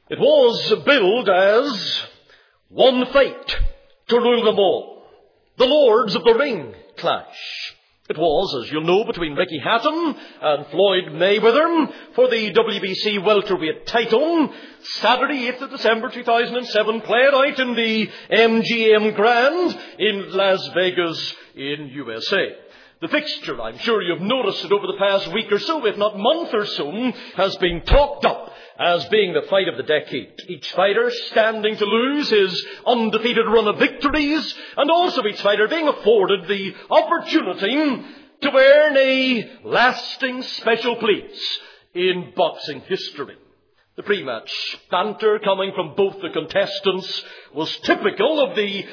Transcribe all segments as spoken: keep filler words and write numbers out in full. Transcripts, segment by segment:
It was billed as one fight to rule them all. The Lords of the Ring clash. It was, as you'll know, between Ricky Hatton and Floyd Mayweather for the W B C welterweight title. Saturday, eighth of December two thousand seven, played out in the M G M Grand in Las Vegas in U S A. The fixture, I'm sure you've noticed it over the past week or so, if not month or so, has been talked up as being the fight of the decade. Each fighter standing to lose his undefeated run of victories, and also each fighter being afforded the opportunity to earn a lasting special place in boxing history. The pre-match banter coming from both the contestants was typical of the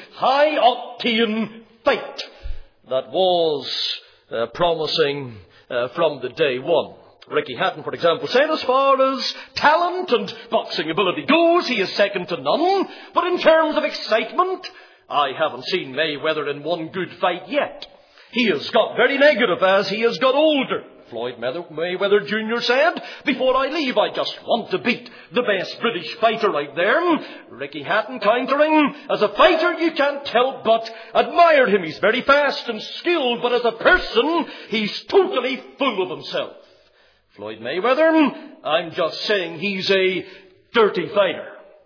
high-octane fight that was uh, promising uh, from the day one. Ricky Hatton, for example, said as far as talent and boxing ability goes, he is second to none. But in terms of excitement, I haven't seen Mayweather in one good fight yet. He has got very negative as he has got older. Floyd Mayweather Junior said, before I leave, I just want to beat the best British fighter out there. Ricky Hatton countering, as a fighter you can't help but admire him. He's very fast and skilled, but as a person, he's totally full of himself. Floyd Mayweather, I'm just saying he's a dirty fighter.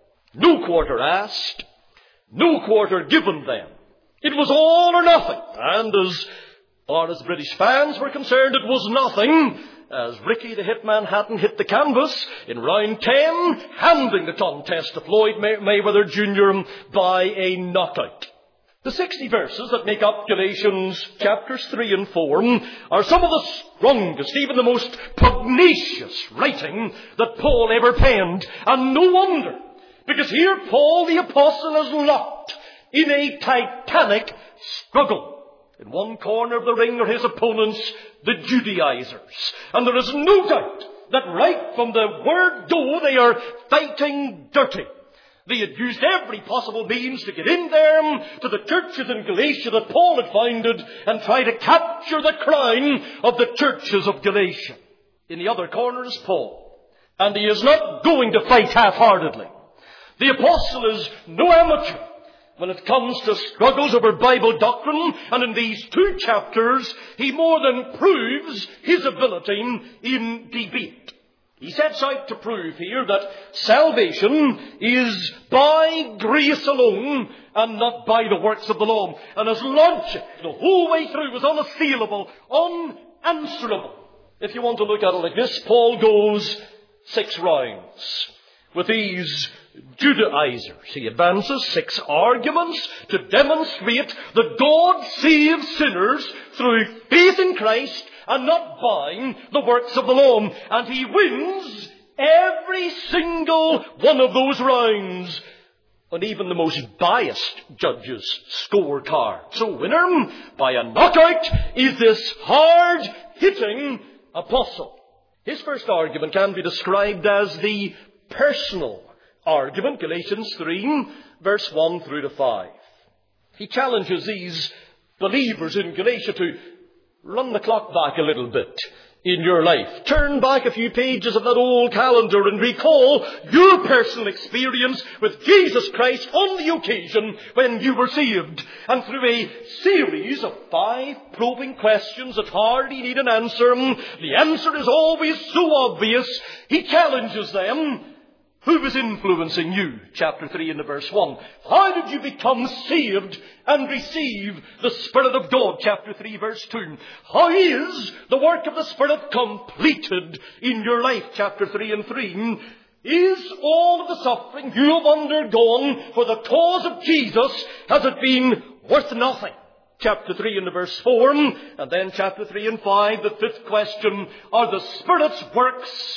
No quarter asked, no quarter given them. It was all or nothing, and as far as British fans were concerned, it was nothing, as Ricky the Hitman Hatton hit the canvas in round ten, handing the contest to Floyd May- Mayweather Junior by a knockout. The sixty verses that make up Galatians chapters three and four are some of the strongest, even the most pugnacious writing that Paul ever penned. And no wonder, because here Paul the Apostle is locked in a titanic struggle. In one corner of the ring are his opponents, the Judaizers. And there is no doubt that right from the word go, they are fighting dirty. They had used every possible means to get in there to the churches in Galatia that Paul had founded and try to capture the crown of the churches of Galatia. In the other corner is Paul. And he is not going to fight half-heartedly. The apostle is no amateur when it comes to struggles over Bible doctrine, and in these two chapters, he more than proves his ability in debate. He sets out to prove here that salvation is by grace alone and not by the works of the law. And his logic the whole way through was unassailable, unanswerable. If you want to look at it like this, Paul goes six rounds with these Judaizers. He advances six arguments to demonstrate that God saves sinners through faith in Christ and not by the works of the law. And he wins every single one of those rounds on even the most biased judges' scorecard. So winner by a knockout is this hard-hitting apostle. His first argument can be described as the personal argument, Galatians three, verse one through to five. He challenges these believers in Galatia to run the clock back a little bit in your life. Turn back a few pages of that old calendar and recall your personal experience with Jesus Christ on the occasion when you were saved. And through a series of five probing questions that hardly need an answer, the answer is always so obvious, he challenges them. Who was influencing you? Chapter three and verse one. How did you become saved and receive the Spirit of God? Chapter three, verse two. How is the work of the Spirit completed in your life? Chapter three and three. Is all of the suffering you have undergone for the cause of Jesus, has it been worth nothing? Chapter three and verse four. And then chapter three and five, the fifth question. Are the Spirit's works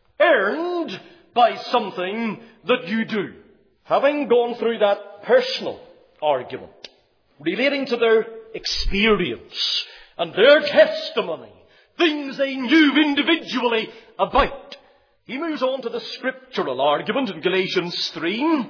earned by something that you do? Having gone through that personal argument, relating to their experience and their testimony, things they knew individually about, he moves on to the scriptural argument in Galatians three,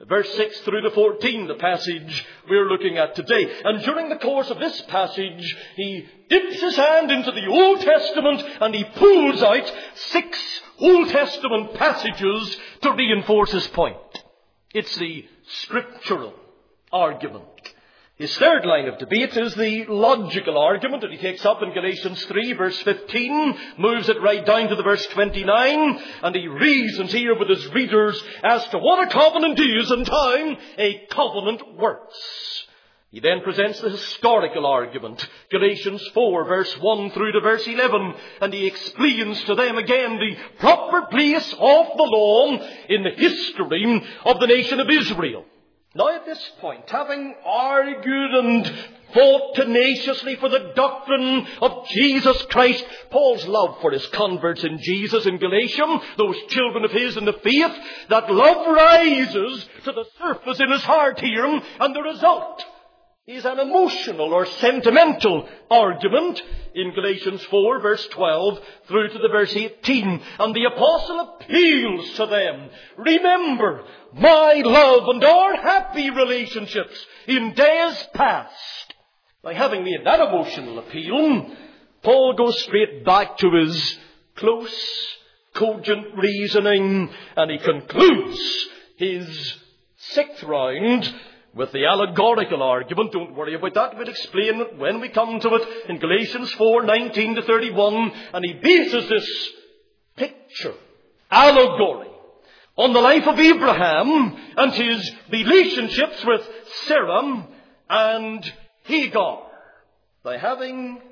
Verse six through to fourteen, the passage we're looking at today. And during the course of this passage, he dips his hand into the Old Testament and he pulls out six Old Testament passages to reinforce his point. It's the scriptural argument. His third line of debate is the logical argument that he takes up in Galatians three, verse fifteen, moves it right down to the verse twenty-nine, and he reasons here with his readers as to what a covenant is and how a covenant works. He then presents the historical argument, Galatians four, verse one through to verse eleven, and he explains to them again the proper place of the law in the history of the nation of Israel. Now at this point, having argued and fought tenaciously for the doctrine of Jesus Christ, Paul's love for his converts in Jesus in Galatia, those children of his in the faith, that love rises to the surface in his heart here, and the result is an emotional or sentimental argument in Galatians four, verse twelve, through to the verse eighteen. And the apostle appeals to them, remember my love and our happy relationships in days past. By having made that emotional appeal, Paul goes straight back to his close, cogent reasoning, and he concludes his sixth round with the allegorical argument. Don't worry about that. We'll explain it when we come to it in Galatians four, nineteen to thirty-one. And he bases this picture, allegory, on the life of Abraham and his relationships with Sarah and Hagar. By having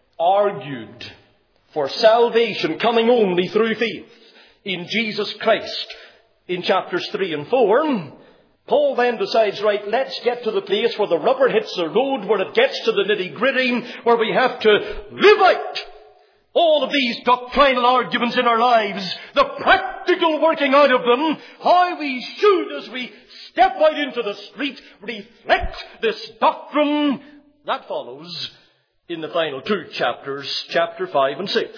argued for salvation coming only through faith in Jesus Christ in chapters three and four, Paul then decides, right, let's get to the place where the rubber hits the road, where it gets to the nitty-gritty, where we have to live out all of these doctrinal arguments in our lives, the practical working out of them, how we should, as we step out into the street, reflect this doctrine. That follows in the final two chapters, chapter five and six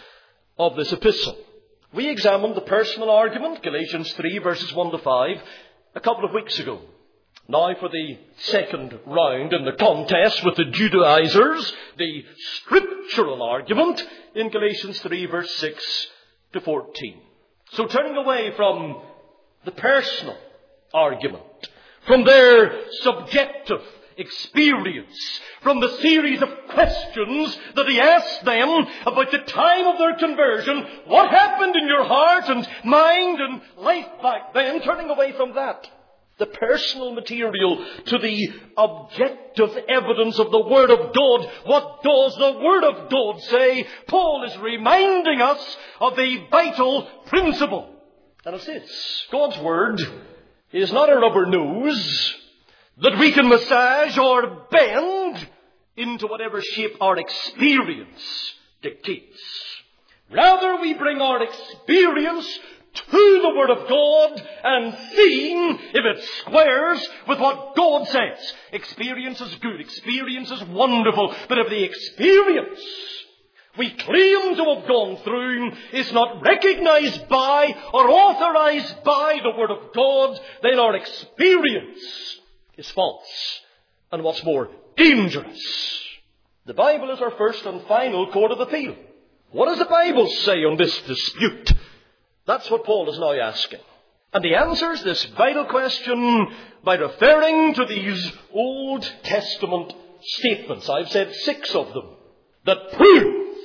of this epistle. We examined the personal argument, Galatians three, verses one to five, a couple of weeks ago. Now for the second round in the contest with the Judaizers, the scriptural argument in Galatians three, verse six to fourteen. So turning away from the personal argument, from their subjective experience, from the series of questions that he asked them about the time of their conversion, what happened in your heart and mind and life back then, turning away from that, the personal material, to the objective evidence of the Word of God. What does the Word of God say? Paul is reminding us of a vital principle. And it's this: God's Word is not a rubber nose that we can massage or bend into whatever shape our experience dictates. Rather, we bring our experience to the Word of God and seeing if it squares with what God says. Experience is good. Experience is wonderful. But if the experience we claim to have gone through is not recognized by or authorized by the Word of God, then our experience is false. And what's more, dangerous. The Bible is our first and final court of appeal. What does the Bible say on this dispute? That's what Paul is now asking. And he answers this vital question by referring to these Old Testament statements. I've said six of them that prove,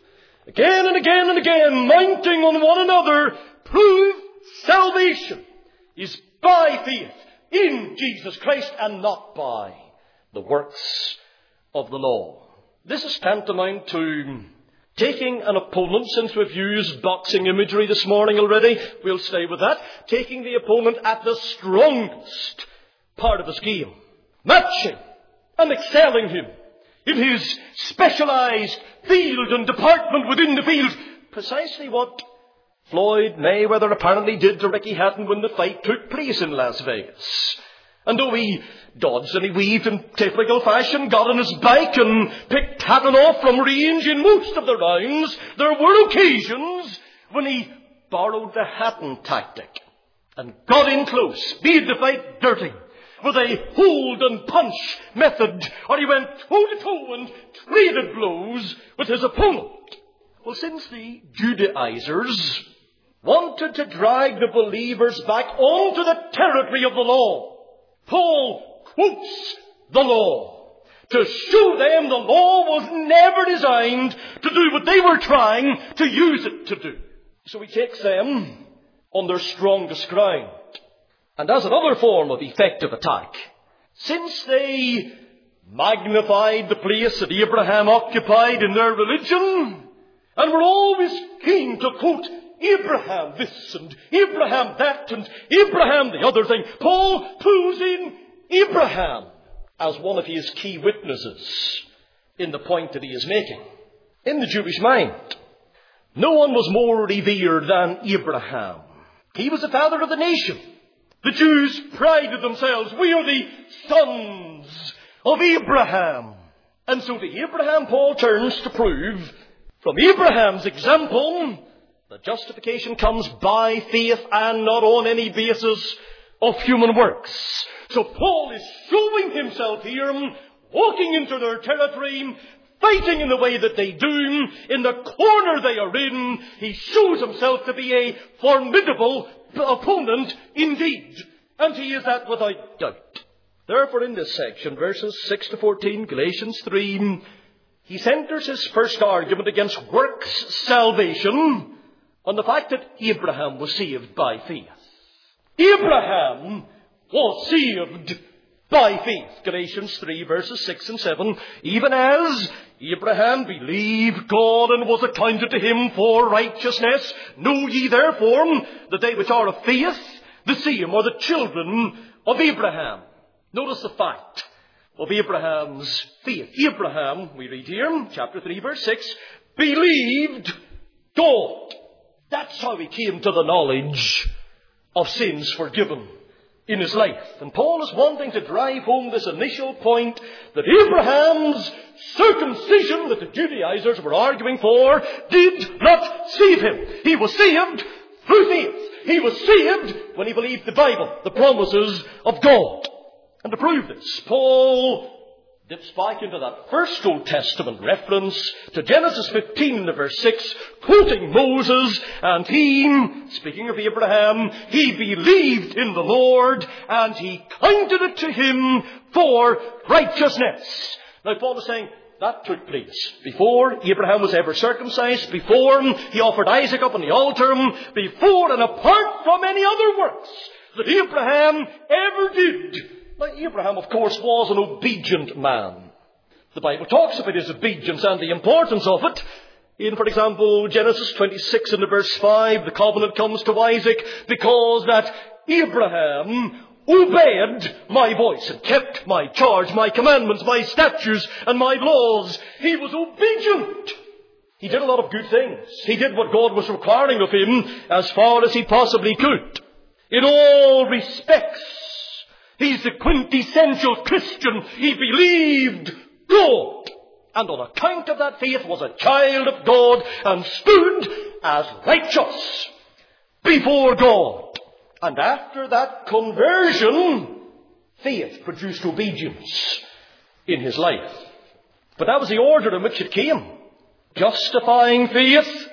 again and again and again, mounting on one another, prove salvation is by faith in Jesus Christ and not by the works of the law. This is tantamount to taking an opponent, since we've used boxing imagery this morning already, we'll stay with that, taking the opponent at the strongest part of his game, matching and excelling him in his specialized field and department within the field. Precisely what Floyd Mayweather apparently did to Ricky Hatton when the fight took place in Las Vegas. And though he dodged and he weaved in typical fashion, got on his bike and picked Hatton off from range in most of the rounds, there were occasions when he borrowed the Hatton tactic. and got in close, made the fight dirty, with a hold and punch method, or he went toe to toe and traded blows with his opponent. Well, since the Judaizers wanted to drag the believers back onto the territory of the law, Paul quotes the law to show them the law was never designed to do what they were trying to use it to do. So he takes them on their strongest ground. And as another form of effective attack, since they magnified the place that Abraham occupied in their religion, and were always keen to quote Abraham this and Abraham that and Abraham the other thing, Paul pulls in Abraham as one of his key witnesses in the point that he is making. In the Jewish mind, no one was more revered than Abraham. He was the father of the nation. The Jews prided themselves, we are the sons of Abraham. And so to Abraham Paul turns to prove, from Abraham's example, that justification comes by faith and not on any basis of human works. So Paul is showing himself here, walking into their territory, fighting in the way that they do, in the corner they are in. He shows himself to be a formidable opponent indeed. And he is that without doubt. Therefore in this section, verses six to fourteen, Galatians three, he centers his first argument against works salvation on the fact that Abraham was saved by faith. Abraham was saved by faith. Galatians three, verses six and seven. Even as Abraham believed God and was accounted to him for righteousness, know ye therefore that they which are of faith, the same are the children of Abraham. Notice the fact of Abraham's faith. Abraham, we read here, chapter three, verse six, believed God. That's how he came to the knowledge of sins forgiven in his life. And Paul is wanting to drive home this initial point that Abraham's circumcision that the Judaizers were arguing for did not save him. He was saved through faith. He was saved when he believed the Bible, the promises of God. And to prove this, Paul dips back into that first Old Testament reference to Genesis fifteen in the verse six, quoting Moses, and he, speaking of Abraham, he believed in the Lord, and he counted it to him for righteousness. Now Paul is saying that took place before Abraham was ever circumcised, before he offered Isaac up on the altar, before and apart from any other works that Abraham ever did. Now, Abraham, of course, was an obedient man. The Bible talks about his obedience and the importance of it. In, for example, Genesis twenty-six in the verse five, the covenant comes to Isaac because that Abraham obeyed my voice and kept my charge, my commandments, my statutes, and my laws. He was obedient. He did a lot of good things. He did what God was requiring of him as far as he possibly could. In all respects, he's the quintessential Christian. He believed God, and on account of that faith was a child of God and stood as righteous before God. And after that conversion, faith produced obedience in his life. But that was the order in which it came. Justifying faith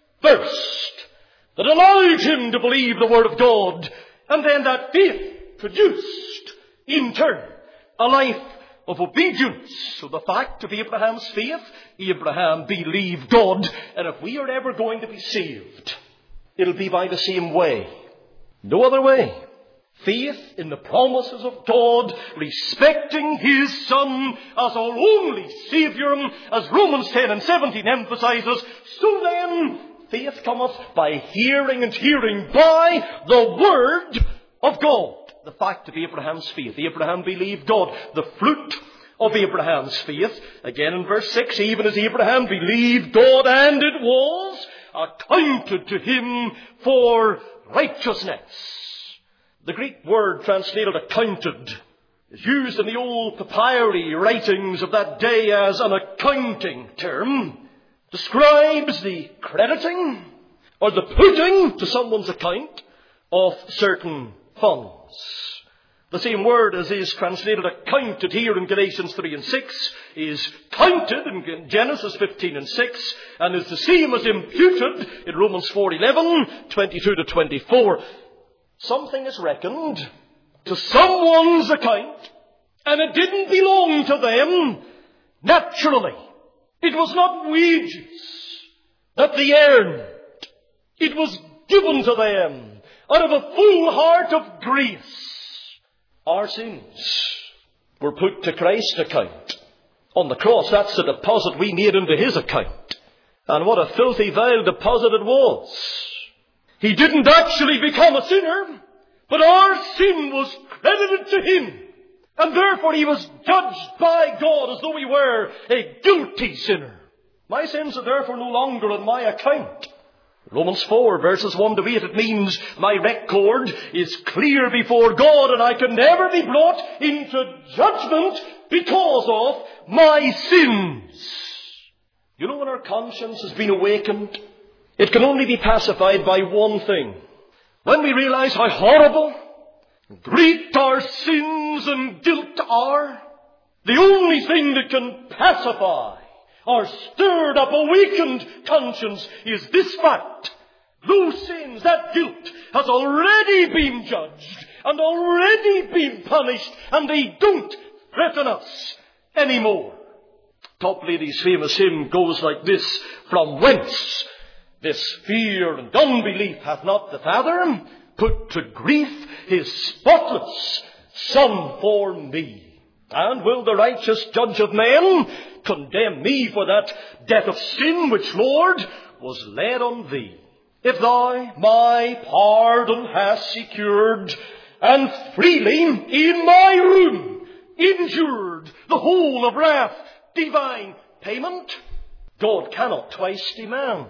first, that allowed him to believe the Word of God, and then that faith produced, in turn, a life of obedience. So the fact of Abraham's faith, Abraham believed God, and if we are ever going to be saved, it'll be by the same way. No other way. Faith in the promises of God, respecting His Son as our only Saviour, as Romans ten and seventeen emphasizes. So then, faith cometh by hearing, and hearing by the Word of God. The fact of Abraham's faith. Abraham believed God. The fruit of Abraham's faith, again in verse six, even as Abraham believed God, and it was accounted to him for righteousness. The Greek word translated accounted is used in the old papyri writings of that day as an accounting term. Describes the crediting or the putting to someone's account of certain funds. The same word as is translated accounted here in Galatians three and six is counted in Genesis fifteen and six, and is the same as imputed in Romans four eleven, twenty-two to twenty-four. Something is reckoned to someone's account, and it didn't belong to them naturally. It was not wages that they earned. It was given to them out of a full heart of grace. Our sins were put to Christ's account. On the cross, that's the deposit we made into his account. And what a filthy, vile deposit it was. He didn't actually become a sinner, but our sin was credited to him. And therefore he was judged by God as though he were a guilty sinner. My sins are therefore no longer on my account. Romans four, verses one to eight, it means my record is clear before God, and I can never be brought into judgment because of my sins. You know, when our conscience has been awakened, it can only be pacified by one thing. When we realize how horrible, great our sins and guilt are, the only thing that can pacify our stirred up, awakened conscience is this fact. Those sins, that guilt, has already been judged and already been punished, and they don't threaten us anymore. Toplady's famous hymn goes like this: from whence this fear and unbelief hath not the Father put to grief his spotless Son for me. And will the righteous judge of men condemn me for that death of sin which, Lord, was laid on thee? If thou my pardon hast secured, and freely in my room endured the whole of wrath divine payment, God cannot twice demand.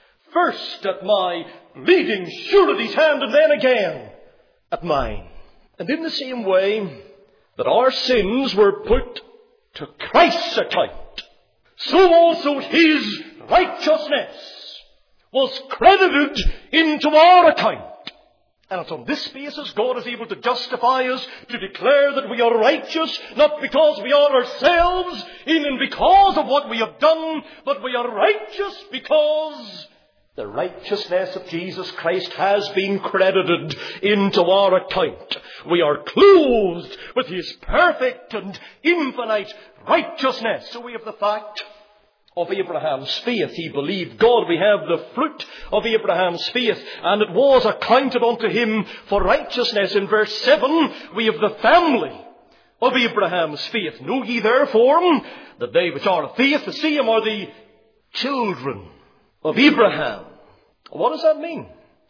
First at my bleeding surety's hand, and then again at mine. And in the same way that our sins were put to Christ's account, so also his righteousness was credited into our account. And it's on this basis God is able to justify us, to declare that we are righteous, not because we are ourselves, in and because of what we have done, but we are righteous because the righteousness of Jesus Christ has been credited into our account. We are clothed with his perfect and infinite righteousness. So we have the fact of Abraham's faith. He believed God. We have the fruit of Abraham's faith, and it was accounted unto him for righteousness. In verse seven, we have the family of Abraham's faith. Know ye therefore that they which are of faith, the same are the children of Abraham. What does that mean?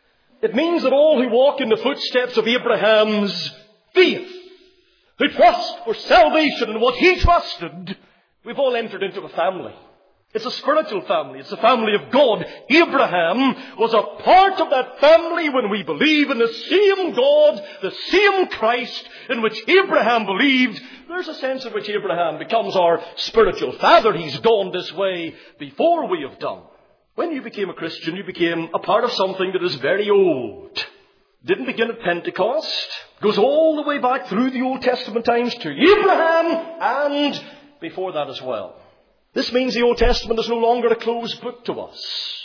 It means that all who walk in the footsteps of Abraham's faith, who trust for salvation in what he trusted, we've all entered into a family. It's a spiritual family. It's the family of God. Abraham was a part of that family when we believe in the same God, the same Christ in which Abraham believed. There's a sense in which Abraham becomes our spiritual father. He's gone this way before we have done. When you became a Christian, you became a part of something that is very old. Didn't begin at Pentecost. Goes all the way back through the Old Testament times to Abraham and before that as well. This means the Old Testament is no longer a closed book to us.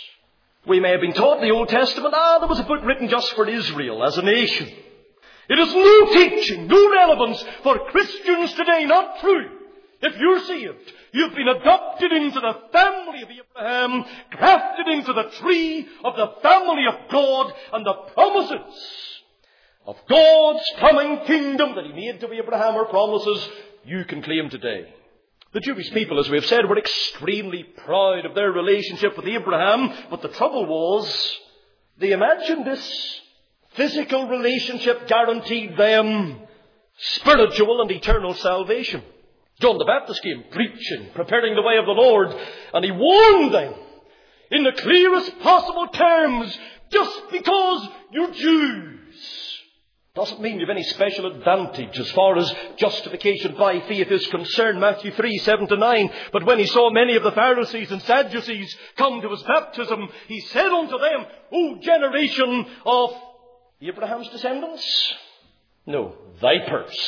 We may have been taught in the Old Testament, ah, there was a book written just for Israel as a nation. It has no teaching, no relevance for Christians today, not true. If you're saved, you've been adopted into the family of Abraham, grafted into the tree of the family of God, and the promises of God's coming kingdom that he made to Abraham are promises you can claim today. The Jewish people, as we have said, were extremely proud of their relationship with Abraham, but the trouble was they imagined this physical relationship guaranteed them spiritual and eternal salvation. John the Baptist came preaching, preparing the way of the Lord, and he warned them in the clearest possible terms, just because you're Jews doesn't mean you have any special advantage as far as justification by faith is concerned. Matthew three, seven to nine. But when he saw many of the Pharisees and Sadducees come to his baptism, he said unto them, O generation of Abraham's descendants? No, vipers.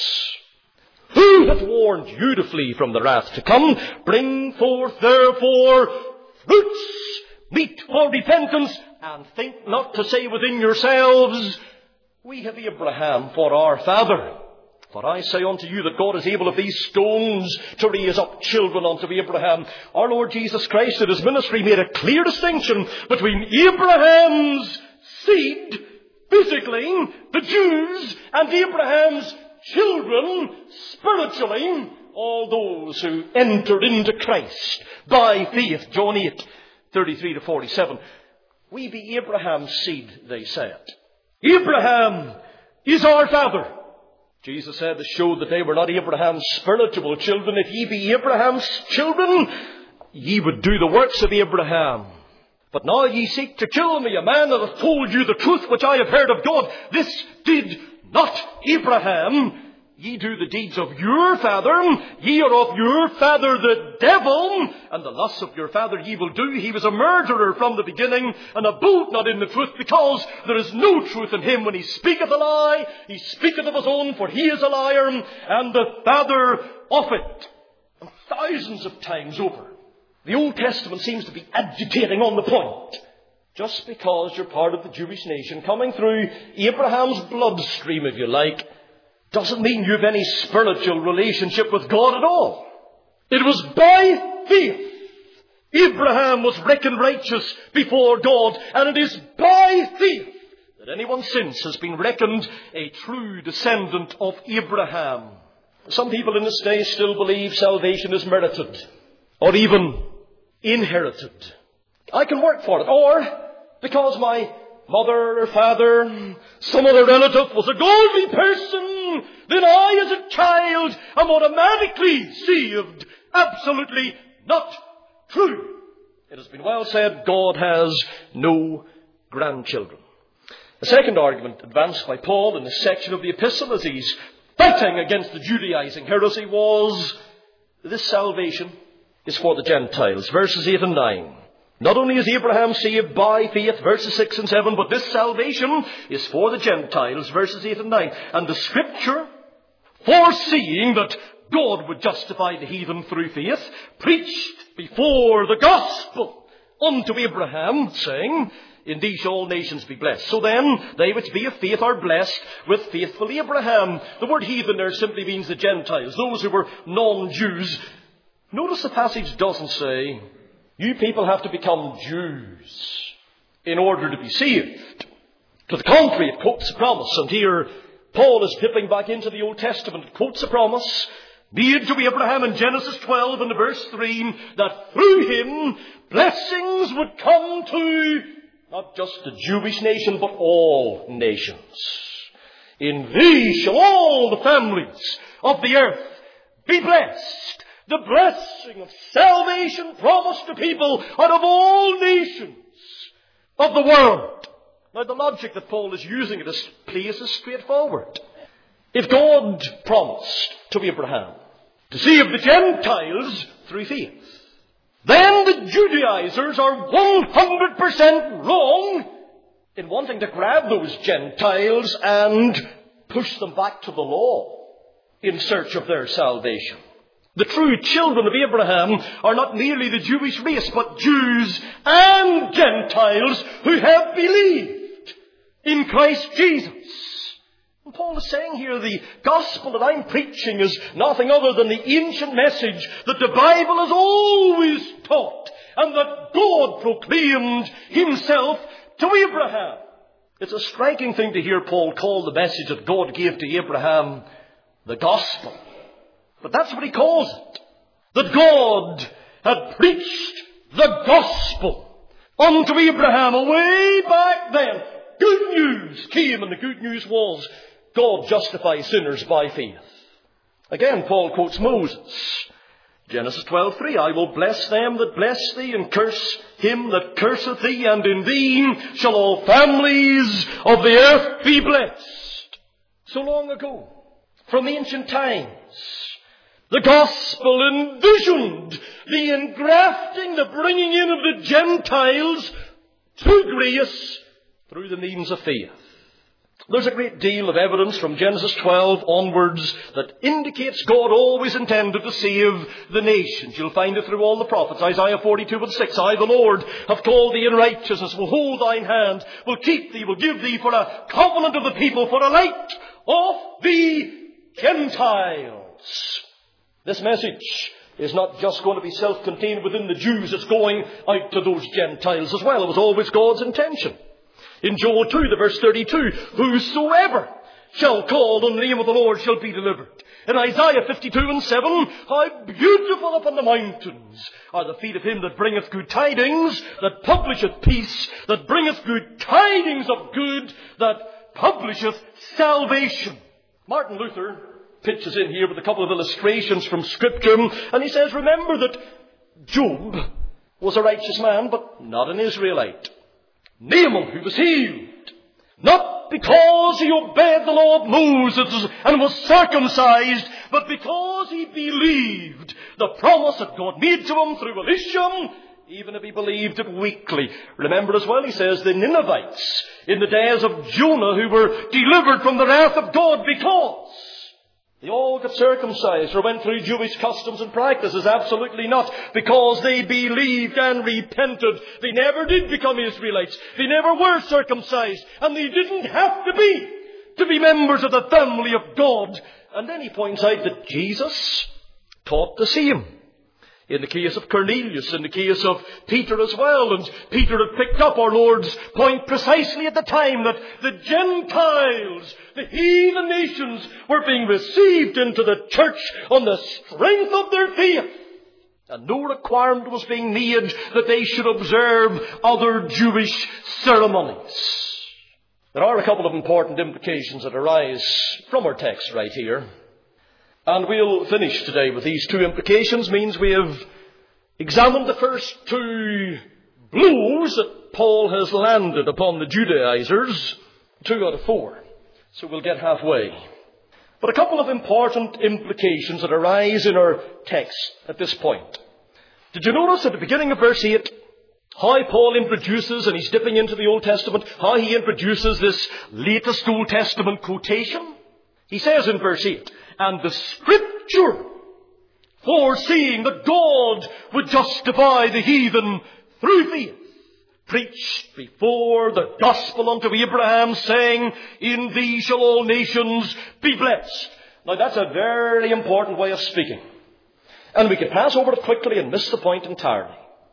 Who hath warned you to flee from the wrath to come? Bring forth therefore fruits, meet for repentance, and think not to say within yourselves, we have Abraham for our father. For I say unto you that God is able of these stones to raise up children unto Abraham. Our Lord Jesus Christ in his ministry made a clear distinction between Abraham's seed, physically, the Jews, and Abraham's children, spiritually, all those who entered into Christ by faith. John eight, thirty-three to forty-seven. We be Abraham's seed, they said. Abraham is our father. Jesus said to show that they were not Abraham's spiritual children. If ye be Abraham's children, ye would do the works of Abraham. But now ye seek to kill me, a man that hath told you the truth which I have heard of God. This did not Abraham. Ye do the deeds of your father. Ye are of your father the devil, and the lusts of your father ye will do. He was a murderer from the beginning, and abode not in the truth, because there is no truth in him. When he speaketh a lie, he speaketh of his own, for he is a liar, and the father of it. And thousands of times over, the Old Testament seems to be agitating on the point. Just because you're part of the Jewish nation, coming through Abraham's bloodstream, if you like, doesn't mean you have any spiritual relationship with God at all. It was by faith Abraham was reckoned righteous before God, and it is by faith that anyone since has been reckoned a true descendant of Abraham. Some people in this day still believe salvation is merited, or even inherited. I can work for it, or because my mother or father, some other relative was a godly person, then I as a child am automatically saved. Absolutely not true. It has been well said, God has no grandchildren. The second argument advanced by Paul in this section of the epistle as he's fighting against the Judaizing heresy was this salvation is for the Gentiles. Verses eight and nine. Not only is Abraham saved by faith, verses six and seven, but this salvation is for the Gentiles, verses eight and nine. And the Scripture, foreseeing that God would justify the heathen through faith, preached before the gospel unto Abraham, saying, in these shall all nations be blessed. So then, they which be of faith are blessed with faithful Abraham. The word heathen there simply means the Gentiles, those who were non-Jews. Notice the passage doesn't say, you people have to become Jews in order to be saved. To the contrary, it quotes a promise. And here, Paul is dipping back into the Old Testament. It quotes a promise made to Abraham in Genesis twelve and verse three, that through him blessings would come to not just the Jewish nation, but all nations. In thee shall all the families of the earth be blessed. The blessing of salvation promised to people out of all nations of the world. Now, the logic that Paul is using in this place is straightforward. If God promised to Abraham to save the Gentiles through faith, then the Judaizers are one hundred percent wrong in wanting to grab those Gentiles and push them back to the law in search of their salvation. The true children of Abraham are not merely the Jewish race, but Jews and Gentiles who have believed in Christ Jesus. And Paul is saying here the gospel that I'm preaching is nothing other than the ancient message that the Bible has always taught and that God proclaimed himself to Abraham. It's a striking thing to hear Paul call the message that God gave to Abraham the gospel. But that's what he calls it. That God had preached the gospel unto Abraham away back then. Good news came, and the good news was God justifies sinners by faith. Again, Paul quotes Moses. Genesis twelve three, I will bless them that bless thee, and curse him that curseth thee, and in thee shall all families of the earth be blessed. So long ago, from ancient times, the gospel envisioned the engrafting, the bringing in of the Gentiles to grace through the means of faith. There's a great deal of evidence from Genesis twelve onwards that indicates God always intended to save the nations. You'll find it through all the prophets. Isaiah forty-two and six. I, the Lord, have called thee in righteousness, will hold thine hand, will keep thee, will give thee for a covenant of the people, for a light of the Gentiles. This message is not just going to be self-contained within the Jews. It's going out to those Gentiles as well. It was always God's intention. In Joel two, the verse thirty-two, whosoever shall call on the name of the Lord shall be delivered. In Isaiah fifty-two and seven, how beautiful upon the mountains are the feet of him that bringeth good tidings, that publisheth peace, that bringeth good tidings of good, that publisheth salvation. Martin Luther pitches in here with a couple of illustrations from Scripture, and he says, remember that Job was a righteous man, but not an Israelite. Naaman, who was healed, not because he obeyed the law of Moses and was circumcised, but because he believed the promise that God made to him through Elisha, even if he believed it weakly. Remember as well, he says, the Ninevites in the days of Jonah, who were delivered from the wrath of God because they all got circumcised or went through Jewish customs and practices. Absolutely not. Because they believed and repented. They never did become Israelites. They never were circumcised. And they didn't have to be to be members of the family of God. And then he points out that Jesus taught the same. In the case of Cornelius, in the case of Peter as well. And Peter had picked up our Lord's point precisely at the time that the Gentiles, the heathen nations, were being received into the church on the strength of their faith. And no requirement was being made that they should observe other Jewish ceremonies. There are a couple of important implications that arise from our text right here. And we'll finish today with these two implications. Means we have examined the first two blows that Paul has landed upon the Judaizers. Two out of four. So we'll get halfway. But a couple of important implications that arise in our text at this point. Did you notice at the beginning of verse eight how Paul introduces, and he's dipping into the Old Testament, how he introduces this latest Old Testament quotation? He says in verse eight, and the Scripture, foreseeing that God would justify the heathen through faith, preached before the gospel unto Abraham, saying, in thee shall all nations be blessed. Now that's a very important way of speaking. And we could pass over it quickly and miss the point entirely.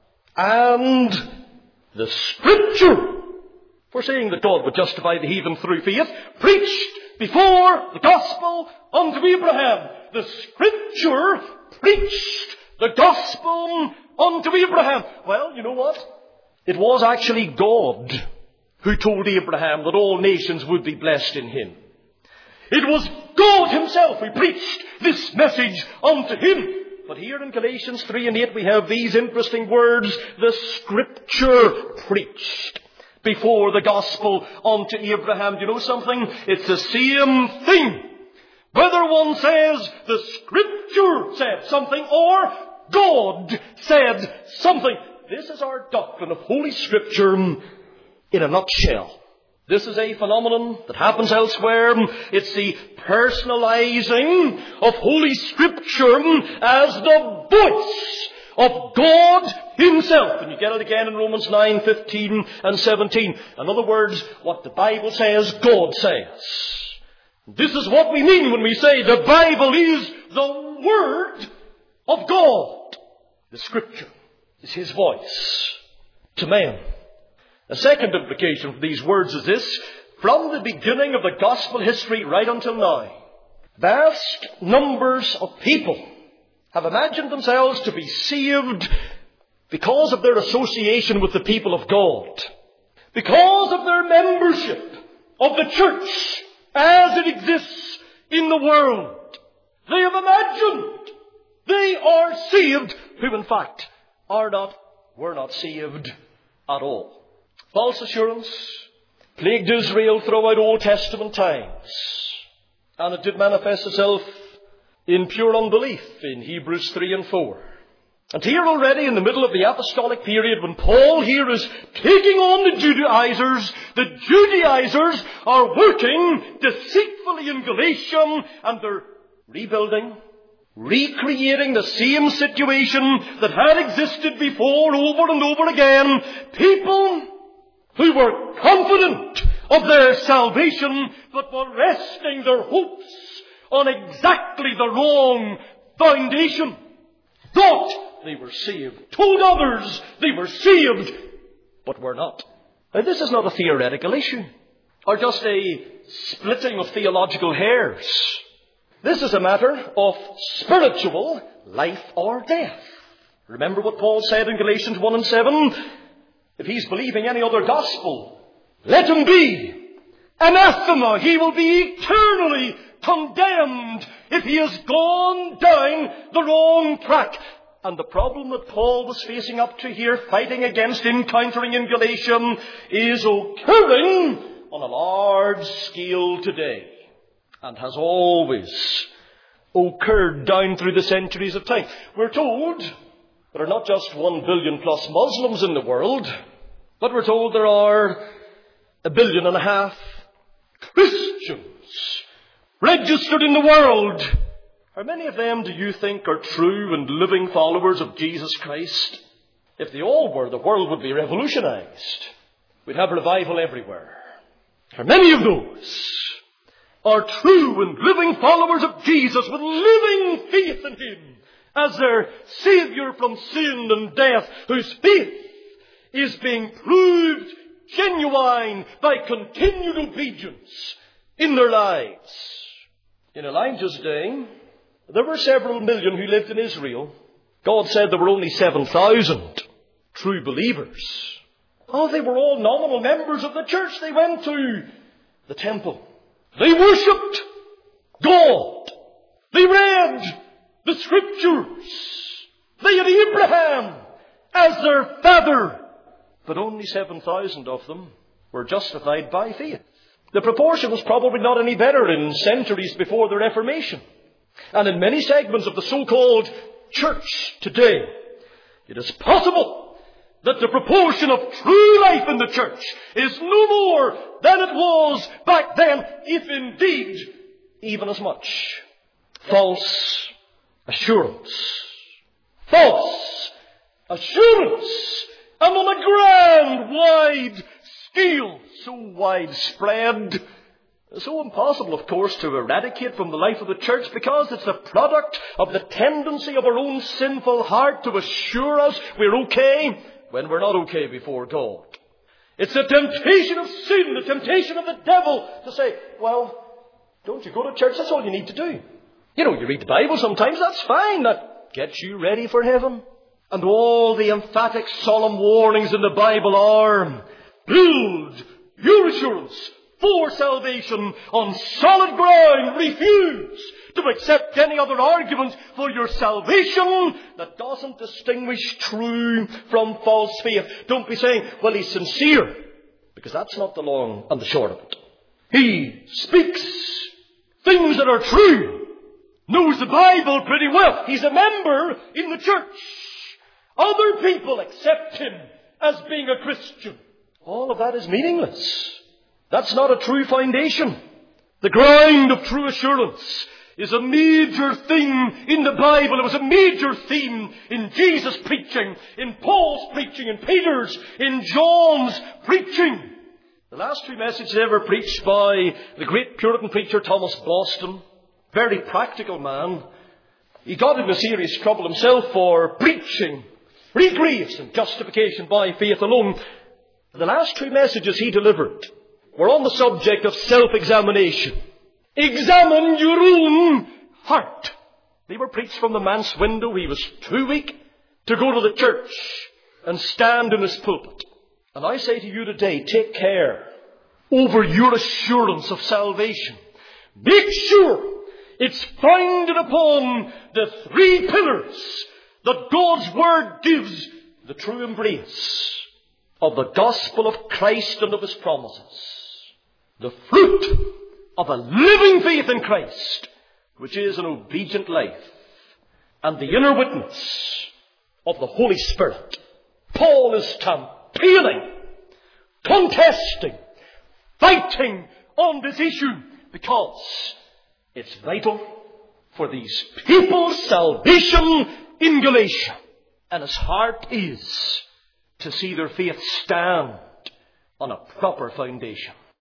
And the Scripture, foreseeing that God would justify the heathen through faith, preached before the gospel unto Abraham. The Scripture preached the gospel unto Abraham. Well, you know what? It was actually God who told Abraham that all nations would be blessed in him. It was God himself who preached this message unto him. But here in Galatians three and eight we have these interesting words, the Scripture preached before the gospel unto Abraham. Do you know something? It's the same thing. Whether one says the Scripture said something or God said something. This is our doctrine of Holy Scripture in a nutshell. This is a phenomenon that happens elsewhere. It's the personalizing of Holy Scripture as the voice of God himself. And you get it again in Romans nine, fifteen and seventeen. In other words, what the Bible says, God says. This is what we mean when we say the Bible is the Word of God. The Scripture is His voice to man. A second implication from these words is this. From the beginning of the gospel history right until now, vast numbers of people have imagined themselves to be saved because of their association with the people of God. Because of their membership of the church as it exists in the world. They have imagined they are saved, who in fact are not, were not saved at all. False assurance plagued Israel throughout Old Testament times. And it did manifest itself in pure unbelief in Hebrews three and four. And here already in the middle of the apostolic period, when Paul here is taking on the Judaizers, the Judaizers are working deceitfully in Galatia, and they're rebuilding, recreating the same situation that had existed before over and over again. People who were confident of their salvation, but were resting their hopes on exactly the wrong foundation. Thought they were saved, told others they were saved, but were not. Now, this is not a theoretical issue, or just a splitting of theological hairs. This is a matter of spiritual life or death. Remember what Paul said in Galatians one and seven? If he's believing any other gospel, let him be anathema. He will be eternally condemned if he has gone down the wrong track. And the problem that Paul was facing up to here, fighting against, encountering in Galatia, is occurring on a large scale today, and has always occurred down through the centuries of time. We're told there are not just one billion plus Muslims in the world, but we're told there are a billion and a half Christians registered in the world. How many of them do you think are true and living followers of Jesus Christ? If they all were, the world would be revolutionized. We'd have revival everywhere. How many of those are true and living followers of Jesus with living faith in Him as their Savior from sin and death, whose faith is being proved genuine by continued obedience in their lives? In Elijah's day, there were several million who lived in Israel. God said there were only seven thousand true believers. Oh, they were all nominal members of the church. They went to the temple. They worshipped God. They read the Scriptures. They had Abraham as their father. But only seven thousand of them were justified by faith. The proportion was probably not any better in centuries before the Reformation. And in many segments of the so-called church today, it is possible that the proportion of true life in the church is no more than it was back then, if indeed even as much. False assurance. False assurance. And on a grand, wide scale, so widespread, so impossible, of course, to eradicate from the life of the church, because it's the product of the tendency of our own sinful heart to assure us we're okay when we're not okay before God. It's the temptation of sin, the temptation of the devil to say, well, don't you go to church? That's all you need to do. You know, you read the Bible sometimes, that's fine. That gets you ready for heaven. And all the emphatic, solemn warnings in the Bible are, build your assurance for salvation on solid ground. Refuse to accept any other argument for your salvation that doesn't distinguish true from false faith. Don't be saying, well, he's sincere, because that's not the long and the short of it. He speaks things that are true, knows the Bible pretty well. He's a member in the church. Other people accept him as being a Christian. All of that is meaningless. That's not a true foundation. The ground of true assurance is a major thing in the Bible. It was a major theme in Jesus' preaching, in Paul's preaching, in Peter's, in John's preaching. The last two messages ever preached by the great Puritan preacher Thomas Boston, very practical man. He got into serious trouble himself for preaching free grace and justification by faith alone. The last two messages he delivered were on the subject of self-examination. Examine your own heart. They were preached from the manse window. He was too weak to go to the church and stand in his pulpit. And I say to you today, take care over your assurance of salvation. Make sure it's founded upon the three pillars that God's Word gives the true embrace of the gospel of Christ and of His promises. The fruit of a living faith in Christ, which is an obedient life, and the inner witness of the Holy Spirit. Paul is campaigning, contesting, fighting on this issue because it's vital for these people's salvation in Galatia. And his heart is to see their faith stand on a proper foundation.